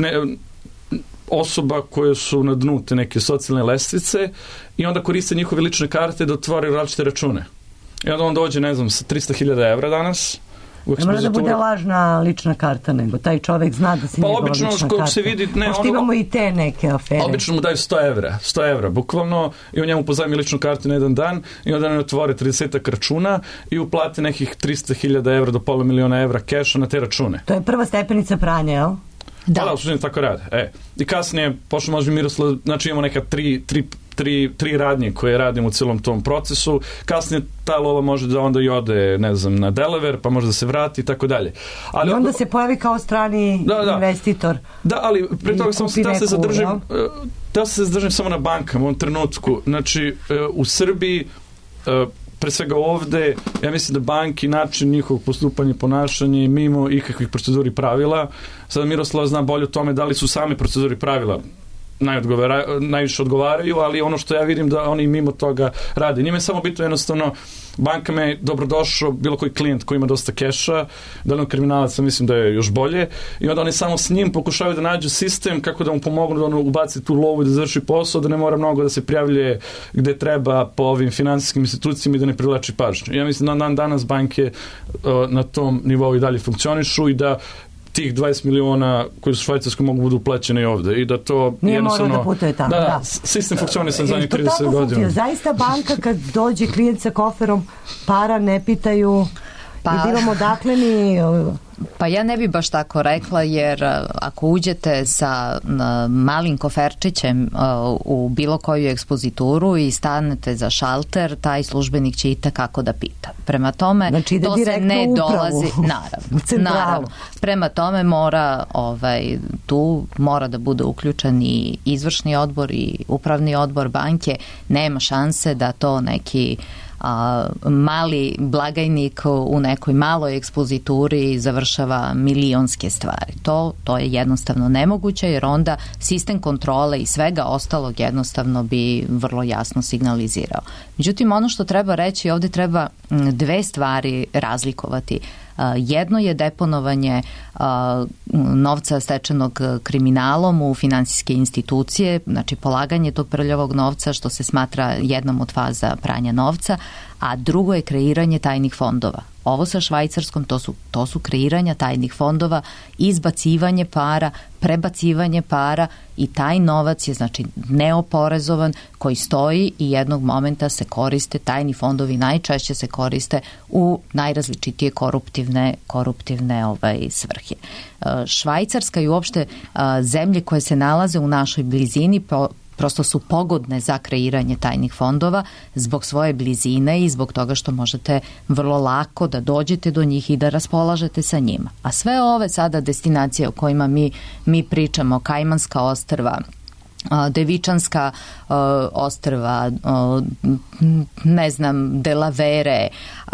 osoba koje su na dnu te neke socijalne lestvice i onda koriste njihove lične karte da otvore različite račune. I onda on dođe, ne znam, sa 300.000 evra danas u ekspozituru. Ne mora da bude lažna lična karta, nego taj čovjek zna da se njegova lična karta. Se vidi, pošto imamo i te neke afere. Obično mu daju 100 evra, bukvalno, i on njemu pozajmi ličnu kartu na jedan dan i onda ne otvore 30 računa i uplate nekih 300.000 evra do pola miliona evra keša na te račune. To je prva stepenica pranja, jel? Da, u suštini tako rade. I kasnije, pošto može Miroslav, znači imamo neka tri radnje koje radimo u celom tom procesu, kasnije ta lova može da onda i ode, ne znam, na Delaware, pa može da se vrati i tako dalje. Ali i onda se pojavi kao strani investitor. Da, ali pre toga sam se zadržim samo na bankama u ovom trenutku. Znači, u Srbiji pre svega ovde, ja mislim da banki, način njihovog postupanja i ponašanja mimo ikakvih proceduri pravila. Sada Miroslav zna bolje o tome da li su same proceduri pravila najviše odgovaraju, ali ono što ja vidim da oni mimo toga rade. Njima je samo bitno jednostavno, bankama je dobrodošao bilo koji klijent koji ima dosta keša, da li on kriminalaca, mislim da je još bolje, i onda oni samo s njim pokušavaju da nađu sistem kako da mu pomognu da on ubaci tu lovu i da završi posao, da ne mora mnogo da se prijavljuje gde treba po ovim finansijskim institucijama i da ne privlači pažnju. Ja mislim da danas banke na tom nivou i dalje funkcionišu i da tih 20 miliona koji su u Švajcarskoj mogu budu uplaćeni i ovde i da to nije jednostavno... Nije morao da putuje tamo, da. Sistem funkcionisan za njih 30 godina. Zaista banka kad dođe klijent sa koferom para ne pitaju i bilamo dakle ni... Pa ja ne bi baš tako rekla, jer ako uđete sa malim koferčićem u bilo koju ekspozituru i stanete za šalter, taj službenik će itekako da pita. Prema tome, znači, to se ne dolazi... Naravno. Prema tome tu mora da bude uključen i izvršni odbor i upravni odbor banke. Nema šanse da to neki mali blagajnik u nekoj maloj ekspozituri završava milionske stvari. To je jednostavno nemoguće, jer onda sistem kontrole i svega ostalog jednostavno bi vrlo jasno signalizirao. Međutim, ono što treba reći, ovdje treba 2 stvari razlikovati. Jedno je deponovanje novca stečenog kriminalom u finansijske institucije, znači polaganje tog prljavog novca, što se smatra jednom od faza pranja novca, a drugo je kreiranje tajnih fondova. Ovo sa Švajcarskom, to su kreiranja tajnih fondova, izbacivanje para, prebacivanje para, i taj novac je znači neoporezovan, koji stoji i jednog momenta se koriste, tajni fondovi najčešće se koriste u najrazličitije koruptivne svrhe. Švajcarska i uopšte zemlje koje se nalaze u našoj blizini prosto su pogodne za kreiranje tajnih fondova zbog svoje blizine i zbog toga što možete vrlo lako da dođete do njih i da raspolažete sa njima. A sve ove sada destinacije o kojima mi pričamo, Kajmanska ostrva, Devičanska ostrva, ne znam, Delaware,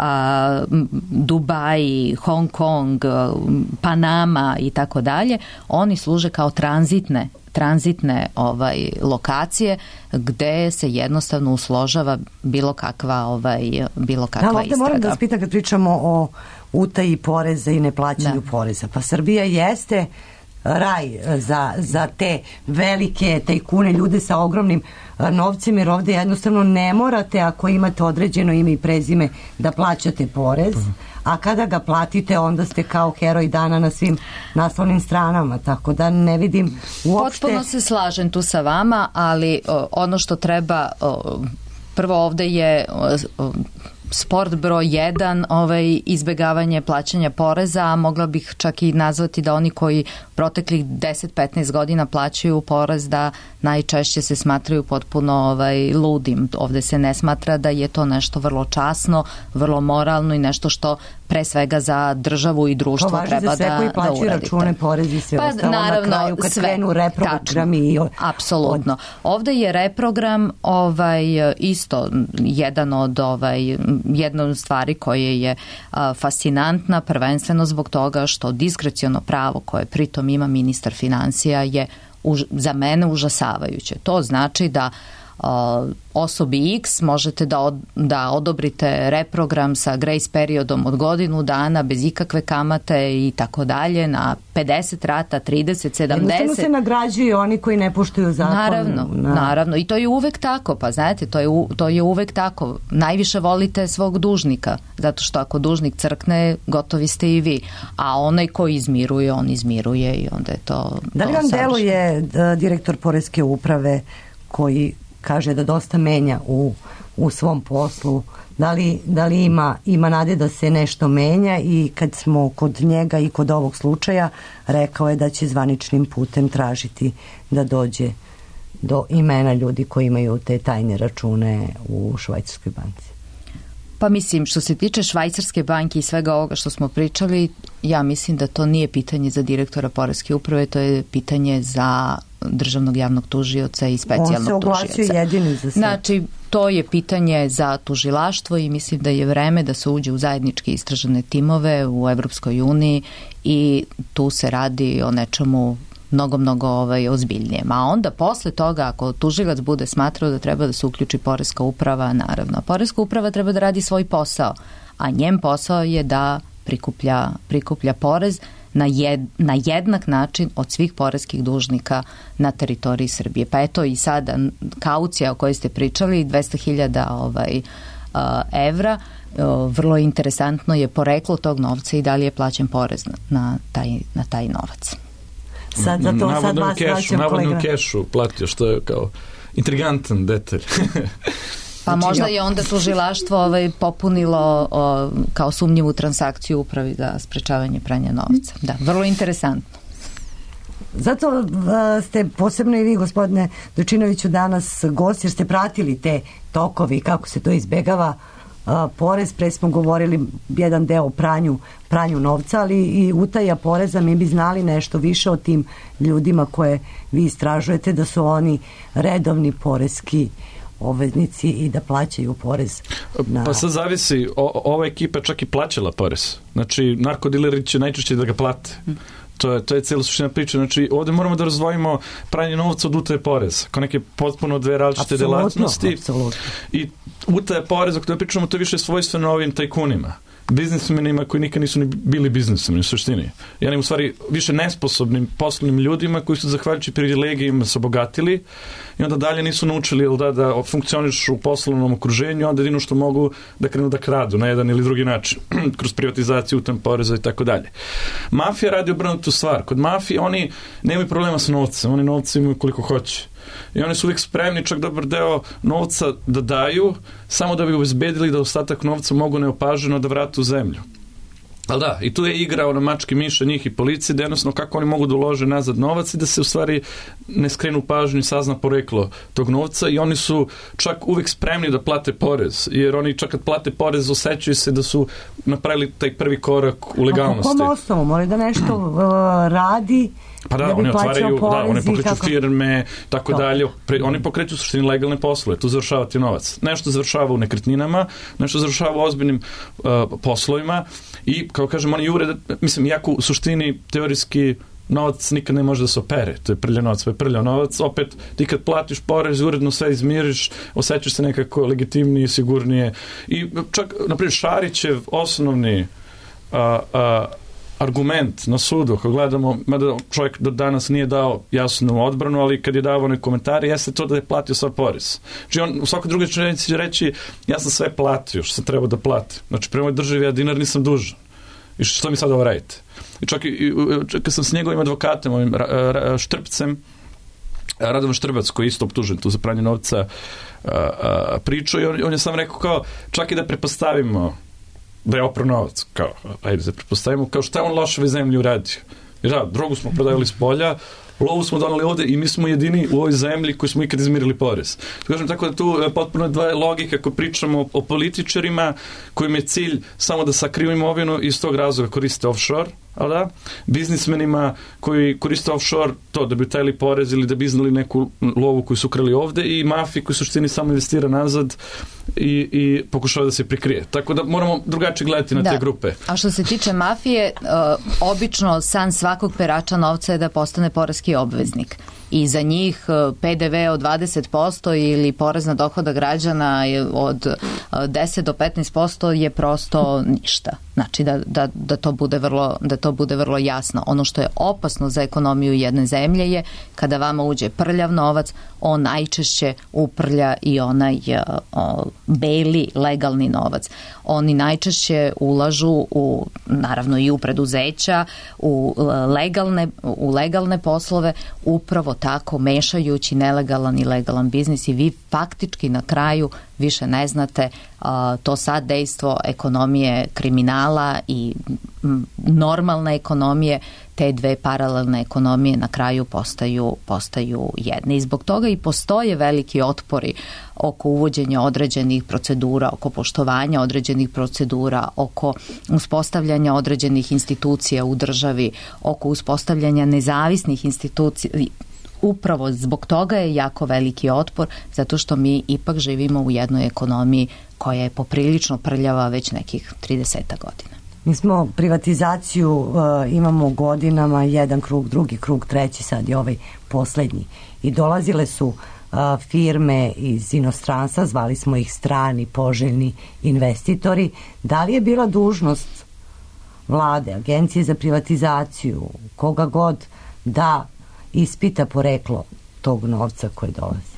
Dubai, Hong Kong, Panama i tako dalje, oni služe kao tranzitne lokacije gde se jednostavno usložava bilo kakva istraga. Ovdje moram da vas pitam kad pričamo o utaji poreza i neplaćanju poreza. Pa Srbija jeste raj za te velike tajkune, ljude sa ogromnim novcem, jer ovdje jednostavno ne morate, ako imate određeno ime i prezime, da plaćate porez, a kada ga platite onda ste kao heroj dana na svim naslovnim stranama, tako da ne vidim uopšte... Potpuno se slažem tu sa vama, ali ono što treba, prvo ovde je sport broj 1, izbegavanje plaćanja poreza, a mogla bih čak i nazvati da oni koji proteklih 10-15 godina plaćaju porez da najčešće se smatraju potpuno ludim. Ovde se ne smatra da je to nešto vrlo časno, vrlo moralno i nešto što pre svega za državu i društvo treba da uradite. To važi za sve koji plaćaju račune, porez i sve ostalo naravno, na kraju kad krenu reprogrami. Apsolutno. Ovde je reprogram isto jedna od stvari koje je fascinantna, prvenstveno zbog toga što diskreciono pravo koje pritom ima ministar finansija je za mene užasavajuće. To znači da osobi X možete da odobrite reprogram sa grace periodom od godinu dana bez ikakve kamate i tako dalje na 50 rata, 30, 70. Jednostavno se nagrađuju oni koji ne poštuju zakon. Naravno. I to je uvek tako. Pa znate, to je uvek tako. Najviše volite svog dužnika, zato što ako dužnik crkne, gotovi ste i vi. A onaj koji izmiruje, on izmiruje i onda je to... Da li vam deluje direktor Poreske uprave koji kaže da dosta menja u svom poslu? Da li ima nade da se nešto menja? I kad smo kod njega i kod ovog slučaja, rekao je da će zvaničnim putem tražiti da dođe do imena ljudi koji imaju te tajne račune u švajcarskoj banci. Pa mislim, što se tiče švajcarske banke i svega ovoga što smo pričali, ja mislim da to nije pitanje za direktora Poreske uprave, to je pitanje za državnog javnog tužioca i specijalnog tužioca. On se oglasio jedini za sve. Znači, to je pitanje za tužilaštvo i mislim da je vreme da se uđe u zajedničke istražene timove u Evropskoj uniji i tu se radi o nečemu mnogo ozbiljnije. A onda posle toga, ako tužilac bude smatrao da treba da se uključi Poreska uprava, naravno. Poreska uprava treba da radi svoj posao, a njen posao je da prikuplja porez na jednak način od svih poreskih dužnika na teritoriji Srbije. Pa eto i sada kaucija o kojoj ste pričali, 200.000 evra, vrlo interesantno je poreklo tog novca i da li je plaćen porez na taj novac. Navodno kešu platio, što je kao intrigantan detalj. Pa možda je onda tužilaštvo popunilo kao sumnjivu transakciju upravi za sprečavanje pranja novca. Da, vrlo interesantno. Zato ste posebno i vi, gospodine Dojčinoviću, danas gost, jer ste pratili te tokovi, kako se to izbegava porez. Pre smo govorili jedan deo o pranju novca, ali i utaja poreza. Mi bi znali nešto više o tim ljudima koje vi istražujete, da su oni redovni poreski obveznici i da plaćaju porez. Pa sad zavisi, ova ekipa čak i plaćala porez. Znači, narkodileri će najčešće da ga plate. To je cijela suština priča. Znači, ovdje moramo da razdvojimo pranje novca od utaje poreza. Kao neke potpuno dve različite delatnosti. I utaje poreza, kada pričamo, to je više svojstveno ovim tajkunima, biznismenima koji nikad nisu ni bili biznismeni u suštini. Ja u stvari više nesposobnim poslovnim ljudima koji su zahvaljujući privilegijima se obogatili i onda dalje nisu naučili da funkcionišu u poslovnom okruženju, onda jedino što mogu da krenu da kradu na jedan ili drugi način kroz privatizaciju, utam poreza i tako dalje. Mafija radi obrnutu stvar. Kod mafije oni nemaju problema sa novcem, oni novce imaju koliko hoće. I oni su uvijek spremni čak dobar deo novca da daju, samo da bi obezbedili da ostatak novca mogu neopaženo da vrate u zemlju. Ali da, i tu je igra mačke miša njih i policije, da jednostavno kako oni mogu da ulože nazad novac i da se u stvari ne skrenu pažnju i sazna poreklo tog novca i oni su čak uvijek spremni da plate porez, jer oni čak kad plate porez osjećaju se da su napravili taj prvi korak u legalnosti. A po kom osnovu? Mora da nešto radi? Pa da, oni otvaraju, oni pokreću firme, tako dalje, oni pokreću suštini legalne poslove, tu završava ti novac. Nešto završava u nekretninama, nešto završava u ozbiljnim poslovima i, kao kažem, oni jure, mislim, jako u suštini teorijski novac nikad ne može da se opere, to je prljav novac, to je prljav novac, opet ti kad platiš porez, uredno sve izmiriš, osjećaš se nekako legitimnije, sigurnije i čak, naprijed, Šarićev osnovni argument na sudu, ako gledamo, mada čovjek do danas nije dao jasnu odbranu, ali kad je dao one komentare, jeste to da je platio sav porez. Znači on u svakoj drugoj činjenici će reći, ja sam sve platio što sam trebao da platim. Znači prema državi ja dinar nisam dužan. I što mi sad ovo radite? I čak kad sam s njegovim advokatom, ovim Štrpcem, Radovan Štrbac, koji je isto optužen tu za pranje novca, pričao, i on je sam rekao kao, čak i da prepostavimo da je oprao novac, kao, ajde da prepostavimo, kao šta je on loše ovoj zemlji uradio. Jer da, drogu smo prodavili s polja, lovu smo donali ovde i mi smo jedini u ovoj zemlji koji smo ikad izmirili porez. Kažem, tako da tu potpuno dva logika ako pričamo o političarima kojim je cilj samo da sakriju imovinu i iz tog razloga koriste offshore, ali da, biznismenima koji koriste offshore to da bi utajili porez ili da bi iznali neku lovu koju su ukrali ovde i mafiji koji suštini samo investira nazad i pokušava da se prikrije. Tako da moramo drugačije gledati na te grupe. A što se tiče mafije, obično san svakog perača novca je da postane poreski obveznik. I za njih PDV od 20% ili porez na dohodak građana od 10 do 15% je prosto ništa. Znači da to bude vrlo jasno. Ono što je opasno za ekonomiju jedne zemlje je kada vama uđe prljav novac, on najčešće uprlja i onaj beli legalni novac. Oni najčešće ulažu naravno i u preduzeća, u legalne poslove, upravo tako mešajući nelegalan i legalan biznis i vi faktički na kraju više ne znate to sad dejstvo ekonomije kriminala i normalne ekonomije, te dve paralelne ekonomije na kraju postaju jedne. I zbog toga i postoje veliki otpori oko uvođenja određenih procedura, oko poštovanja određenih procedura, oko uspostavljanja određenih institucija u državi, oko uspostavljanja nezavisnih institucija. Upravo zbog toga je jako veliki otpor, zato što mi ipak živimo u jednoj ekonomiji koja je poprilično prljava već nekih 30 godina. Mi smo privatizaciju imamo godinama, jedan krug, drugi krug, treći, sad je ovaj poslednji. I dolazile su firme iz inostranstva, zvali smo ih strani, poželjni investitori. Da li je bila dužnost vlade, agencije za privatizaciju, koga god da ispita poreklo tog novca koji dolazi?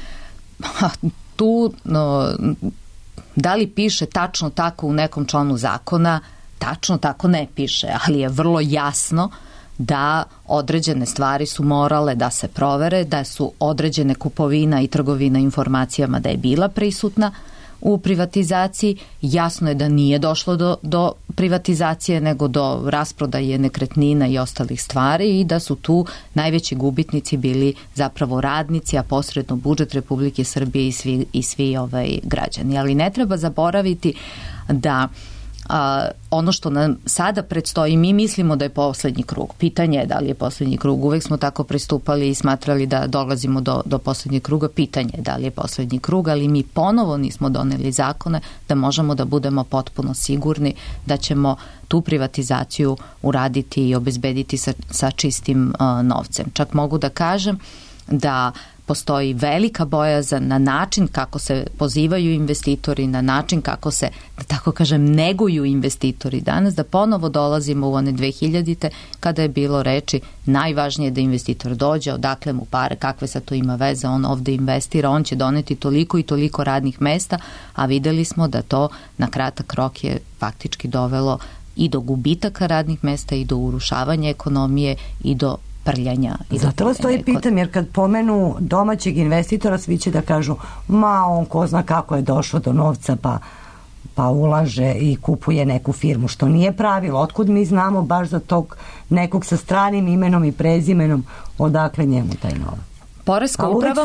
Tu da li piše tačno tako u nekom članu zakona? Tačno tako ne piše, ali je vrlo jasno da određene stvari su morale da se provere, da su određene kupovina i trgovina informacijama da je bila prisutna u privatizaciji. Jasno je da nije došlo do privatizacije nego do rasprodaje nekretnina i ostalih stvari i da su tu najveći gubitnici bili zapravo radnici, a posredno budžet Republike Srbije i svi građani. Ali ne treba zaboraviti da ono što nam sada predstoji, mi mislimo da je poslednji krug. Pitanje je da li je poslednji krug. Uvek smo tako pristupali i smatrali da dolazimo do poslednjeg kruga. Pitanje je da li je poslednji krug, ali mi ponovo nismo doneli zakone da možemo da budemo potpuno sigurni da ćemo tu privatizaciju uraditi i obezbediti sa čistim novcem. Čak mogu da kažem da postoji velika bojazan na način kako se pozivaju investitori, na način kako se, da tako kažem, neguju investitori danas, da ponovo dolazimo u one 2000-te kada je bilo reči najvažnije da investitor dođe, odakle mu pare, kakve sad to ima veze, on ovde investira, on će doneti toliko i toliko radnih mesta, a videli smo da to na kratak rok je faktički dovelo i do gubitaka radnih mesta i do urušavanja ekonomije i do prljanja. Zato vas to i pitam, jer kad pomenu domaćeg investitora, svi će da kažu, on ko zna kako je došao do novca pa ulaže i kupuje neku firmu, što nije pravilo. Otkud mi znamo baš za tog nekog sa stranim imenom i prezimenom odakle njemu taj novac? Poreska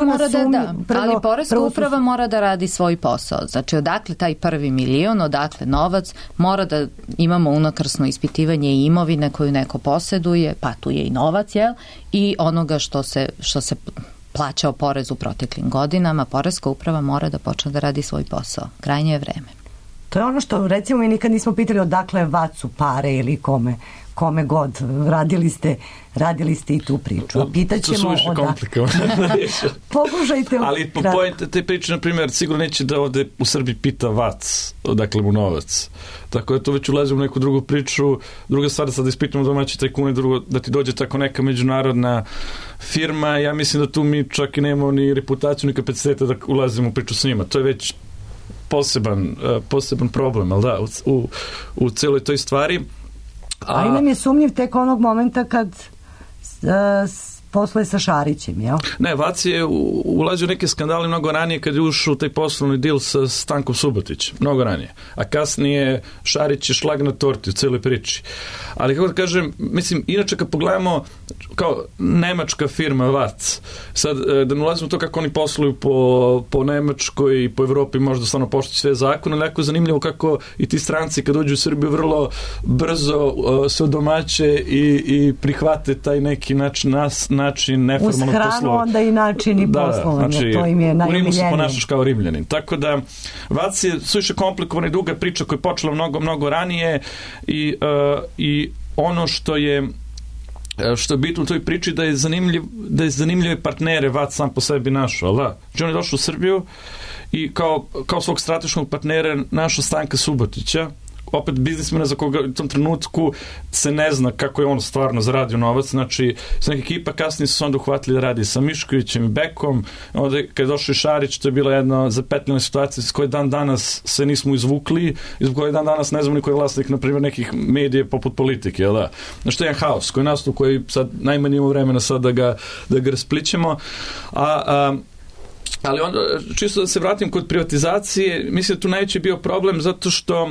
uprava mora da radi svoj posao. Znači, odakle taj prvi milion, odakle novac, mora da imamo unakrsno ispitivanje imovine koju neko poseduje, pa tu je i novac, jel? I onoga što se plaćao porez u proteklim godinama, poreska uprava mora da počne da radi svoj posao. Krajnje je vreme. To je ono što, recimo, mi nikad nismo pitali odakle vacu pare ili kome god, radili ste i tu priču. A pitaćemo... To su više komplikovano. Pokušajte... Ali po pojente te priče, na primjer, sigurno neće da ovde u Srbiji pita vac, odakle mu novac. Tako da to već ulazimo u neku drugu priču. Druga stvar, sad da ispitamo domaći tajkune, drugo, da ti dođe tako neka međunarodna firma, ja mislim da tu mi čak i nemamo ni reputaciju, ni kapaciteta da ulazimo u priču s njima. To je već poseban problem, ali da, u celoj toj stvari. Ali nam je sumnjiv tek onog momenta kad posluje sa Šarićem, jel? Ne, Vac je ulazio neke skandale mnogo ranije kad je ušao u taj poslovni dil sa Stankom Subotićem, mnogo ranije. A kasnije Šarić je šlag na torti u celoj priči. Ali kako da kažem, mislim, inače kad pogledamo kao nemačka firma Vac, sad da ne ulazimo u to kako oni posluju po Nemačkoj i po Evropi, možda stvarno poštuju sve zakone, ali jako zanimljivo kako i ti stranci kad dođu u Srbiju vrlo brzo se odomaće i prihvate taj neki način neformalnog poslovanja. Uz hranu onda i način i poslovanja, znači, to im je najomiljenije. U Rimu se ponašaš kao Rimljanin. Tako da, Vac je suviše komplikovana i duga priča koja je počela mnogo ranije i ono što je bitno u toj priči da je zanimljive partnere Vac sam po sebi našao, ali da? Znači on je došao u Srbiju i kao svog strateškog partnera našao Stanka Subotića, opet biznismena za koga u tom trenutku se ne zna kako je on stvarno zaradio novac, znači s neka ekipa kasnije su se onda uhvatili da radi sa Miškovićem i Bekom, onda kad je došao i Šarić, to je bila jedna zapetljena situacija s koje dan danas se nismo izvukli i zbog koje dan danas ne znamo ni ko je vlasnik, na primjer, nekih medija poput Politike, jel da? Znači to je jedan haos koji nastup, koji sad najmanje imamo vremena sad da ga rasplićemo, ali onda, čisto da se vratim kod privatizacije, mislim da tu najveći bio problem zato što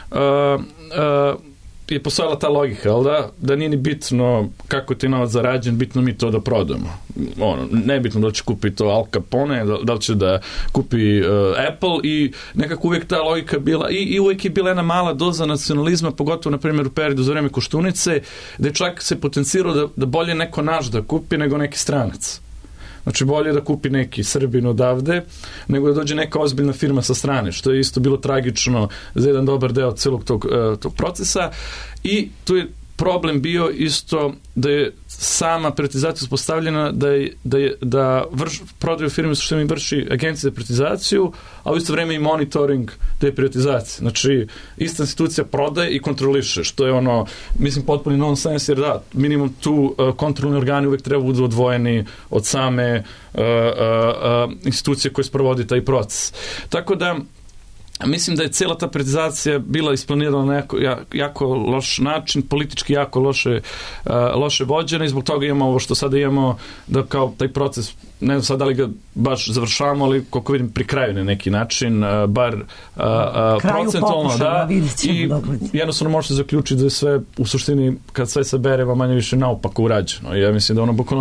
je postojala ta logika, ali da nije ni bitno kako ti novac zarađen, bitno mi to da prodamo. Nebitno da li će kupi to Al Capone, da li će da kupi Apple i nekako uvijek ta logika bila i uvijek je bila jedna mala doza nacionalizma, pogotovo na primjer u periodu za vreme Koštunice, da je čak se potencirao da bolje neko naš da kupi nego neki stranac. Znači bolje da kupi neki Srbin odavde, nego da dođe neka ozbiljna firma sa strane, što je isto bilo tragično za jedan dobar deo celog tog procesa. I tu je problem bio isto da je sama privatizacija uspostavljena da prodaju firme što mi vrši agencija za privatizaciju, a u isto vreme i monitoring te privatizacije. Znači, ista institucija prodaje i kontroliše, što je mislim, potpuni nonsens, jer da, minimum tu kontrolni organi uvek treba budu odvojeni od same institucije koje sprovodi taj proces. Tako da, mislim da je cijela ta privatizacija bila isplanirana na jako loš način, politički jako loše vođena i zbog toga imamo ovo što sada imamo, da kao taj proces, ne znam sad da li ga baš završavamo, ali koliko vidim pri kraju na neki način, bar procentualno, da, i jednostavno možete zaključiti da je sve u suštini, kad sve se bere, manje više naopako urađeno. Ja mislim da bukvalno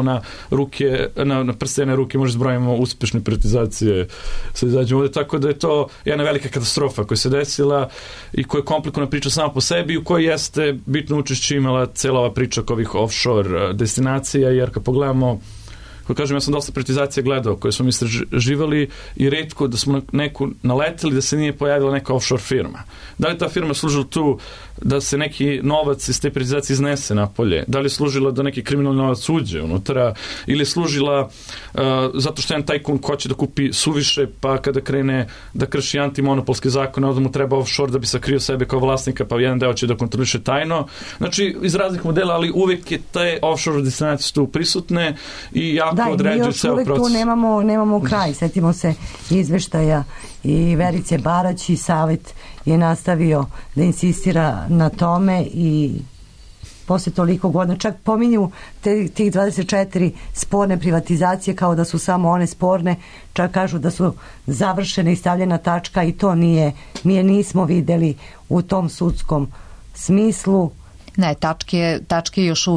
na prstene ruke možda zbrojimo uspešne privatizacije sad izađemo ovdje, tako da je to jedna velika katastrofa koja se desila i koja je komplikovana priča sama po sebi i u kojoj jeste bitno učešće imala cijela ova priča oko ovih offshore destinacija, jer kad pogledamo, kako kažem, ja sam dosta privatizacija gledao koje smo mi istraživali i retko da smo neku naletili da se nije pojavila neka offshore firma. Da li ta firma služila tu da se neki novac iz te privatizacije iznese napolje? Da li je služila da neki kriminalni novac uđe unutra? Ili je služila zato što jedan tajkun hoće da kupi suviše, pa kada krene da krši antimonopolske zakone, onda mu treba offshore da bi sakrio sebe kao vlasnika, pa jedan deo će da kontroliše tajno. Znači, iz raznih modela, ali uvijek je te offshore destinacije tu prisutne i jako određuju ceo proces. Da, mi još uvijek tu nemamo kraj. Sjetimo se izveštaja i Verice Barać i Savet je nastavio da insistira na tome i posle toliko godina, čak pominju tih 24 sporne privatizacije kao da su samo one sporne, čak kažu da su završene i stavljena tačka i to mi je nismo videli u tom sudskom smislu. Ne, tačke još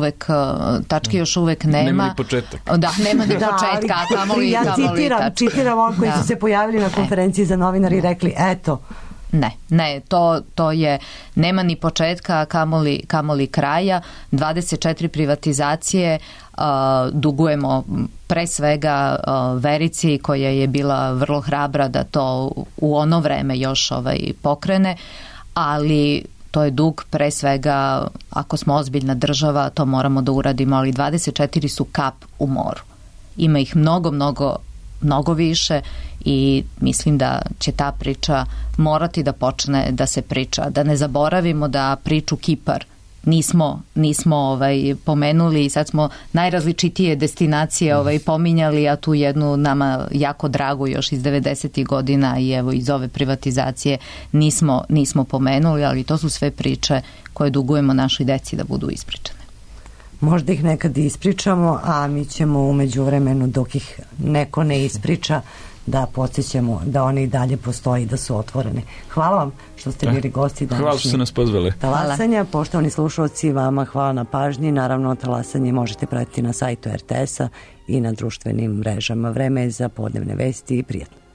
uvek nema. Nema ni početak. Da, nema ni početka, kamoli ja citiram ono koji su se pojavili na konferenciji za novinari i rekli, eto. Ne, to je, nema ni početka, kamoli kraja. 24 privatizacije, dugujemo pre svega Verici koja je bila vrlo hrabra da to u ono vreme još pokrene, ali To je dug, pre svega, ako smo ozbiljna država, to moramo da uradimo, ali 24 su kap u moru. Ima ih mnogo više i mislim da će ta priča morati da počne da se priča. Da ne zaboravimo da priču Kipar nismo pomenuli i sad smo najrazličitije destinacije pominjali, a tu jednu nama jako dragu još iz 90. godina i evo iz ove privatizacije nismo pomenuli, ali to su sve priče koje dugujemo našoj deci da budu ispričane. Možda ih nekad ispričamo, a mi ćemo u međuvremenu dok ih neko ne ispriča da podsjećamo da one i dalje postoji, da su otvorene. Hvala vam što ste bili gosti današnji. Hvala što ste nas pozvali. Talasanja, poštovani slušalci, vama hvala na pažnji. Naravno, Talasanje možete pratiti na sajtu RTS-a i na društvenim mrežama. Vreme je za podnevne vesti i prijatno.